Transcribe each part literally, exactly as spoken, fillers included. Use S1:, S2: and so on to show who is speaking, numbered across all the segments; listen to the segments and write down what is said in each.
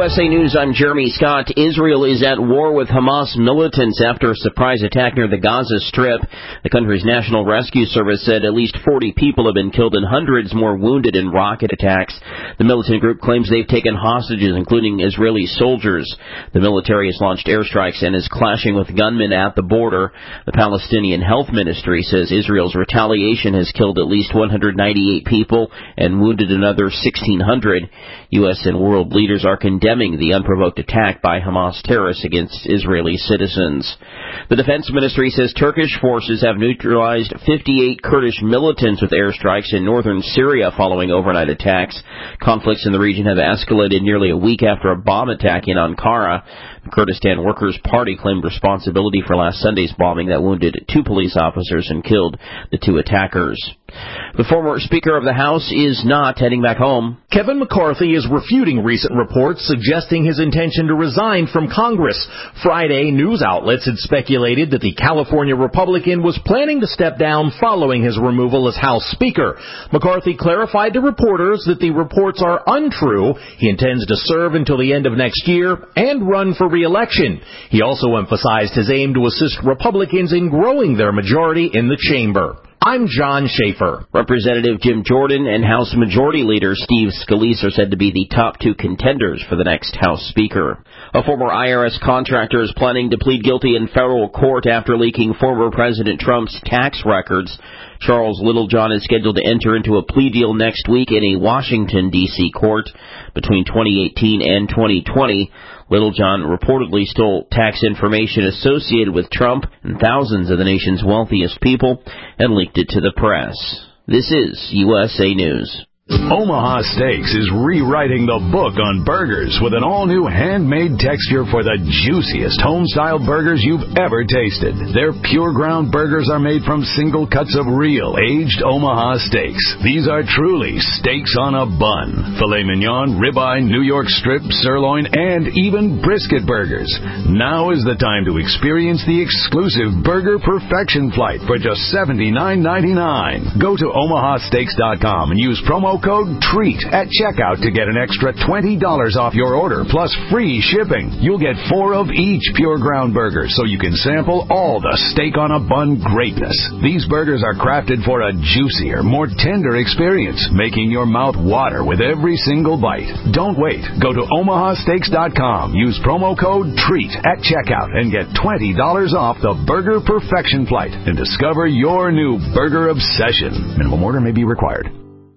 S1: S A News, I'm Jeremy Scott. Israel is at war with Hamas militants after a surprise attack near the Gaza Strip. The country's National Rescue Service said at least forty people have been killed and hundreds more wounded in rocket attacks. The militant group claims they've taken hostages, including Israeli soldiers. The military has launched airstrikes and is clashing with gunmen at the border. The Palestinian Health Ministry says Israel's retaliation has killed at least one hundred ninety-eight people and wounded another sixteen hundred. U S and world leaders are condemning the unprovoked attack by Hamas terrorists against Israeli citizens. The Defense Ministry says Turkish forces have neutralized fifty-eight Kurdish militants with airstrikes in northern Syria following overnight attacks. Conflicts in the region have escalated nearly a week after a bomb attack in Ankara. The Kurdistan Workers' Party claimed responsibility for last Sunday's bombing that wounded two police officers and killed the two attackers. The former Speaker of the House is not heading back home.
S2: Kevin McCarthy is refuting recent reports suggesting his intention to resign from Congress. Friday, news outlets had speculated that the California Republican was planning to step down following his removal as House Speaker. McCarthy clarified to reporters that the reports are untrue. He intends to serve until the end of next year and run for re-election. He also emphasized his aim to assist Republicans in growing their majority in the chamber. I'm John Schaefer.
S1: Representative Jim Jordan and House Majority Leader Steve Scalise are said to be the top two contenders for the next House Speaker. A former I R S contractor is planning to plead guilty in federal court after leaking former President Trump's tax records. Charles Littlejohn is scheduled to enter into a plea deal next week in a Washington, D C court. Between twenty eighteen and twenty twenty, Littlejohn reportedly stole tax information associated with Trump and thousands of the nation's wealthiest people and leaked it to the press. This is U S A News.
S3: Omaha Steaks is rewriting the book on burgers with an all-new handmade texture for the juiciest home-style burgers you've ever tasted. Their pure ground burgers are made from single cuts of real, aged Omaha steaks. These are truly steaks on a bun. Filet mignon, ribeye, New York strip, sirloin, and even brisket burgers. Now is the time to experience the exclusive Burger Perfection Flight for just seventy-nine ninety-nine. Go to omaha steaks dot com and use promo code TREAT at checkout to get an extra twenty dollars off your order, plus free shipping. You'll get four of each pure ground burger, so you can sample all the steak on a bun greatness. These burgers are crafted for a juicier, more tender experience, making your mouth water with every single bite. Don't wait. Go to omaha steaks dot com, use promo code TREAT at checkout, and get twenty dollars off the Burger Perfection Flight and discover your new burger obsession. Minimum order may be required.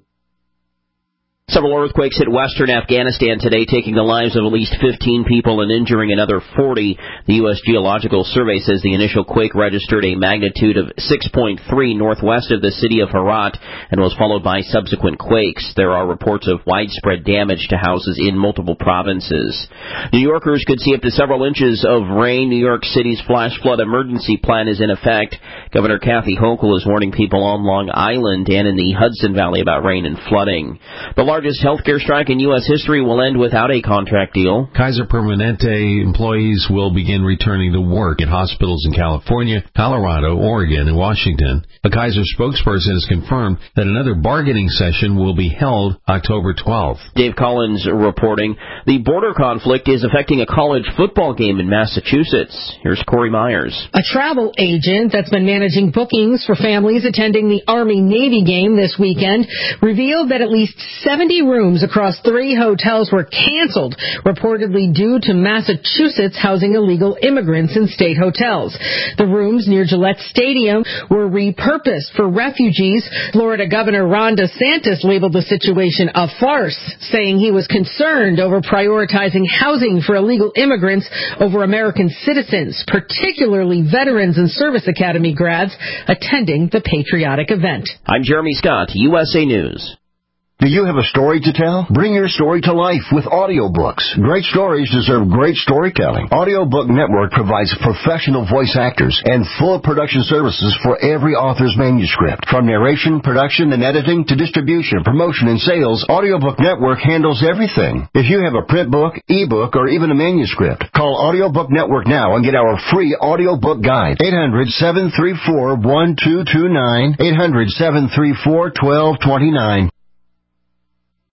S1: Several earthquakes hit western Afghanistan today, taking the lives of at least fifteen people and injuring another forty. The U S Geological Survey says the initial quake registered a magnitude of six point three northwest of the city of Herat and was followed by subsequent quakes. There are reports of widespread damage to houses in multiple provinces. New Yorkers could see up to several inches of rain. New York City's flash flood emergency plan is in effect. Governor Kathy Hochul is warning people on Long Island and in the Hudson Valley about rain and flooding. The largest healthcare strike in U S history will end without a contract deal.
S4: Kaiser Permanente employees will begin returning to work at hospitals in California, Colorado, Oregon, and Washington. A Kaiser spokesperson has confirmed that another bargaining session will be held October twelfth.
S1: Dave Collins reporting the border conflict is affecting a college football game in Massachusetts. Here's Corey Myers.
S5: A travel agent that's been managing bookings for families attending the Army-Navy game this weekend revealed that at least seventy rooms across three hotels were canceled, reportedly due to Massachusetts housing illegal immigrants in state hotels. The rooms near Gillette Stadium were repurposed for refugees. Florida Governor Ron DeSantis labeled the situation a farce, saying he was concerned over prioritizing housing for illegal immigrants over American citizens, particularly veterans and service academy grads attending the patriotic event.
S1: I'm Jeremy Scott, U S A News.
S6: Do you have a story to tell? Bring your story to life with audiobooks. Great stories deserve great storytelling. Audiobook Network provides professional voice actors and full production services for every author's manuscript. From narration, production, and editing to distribution, promotion, and sales, Audiobook Network handles everything. If you have a print book, ebook, or even a manuscript, call Audiobook Network now and get our free audiobook guide. eight hundred, seven three four, one two two nine, eight hundred, seven three four, one two two nine.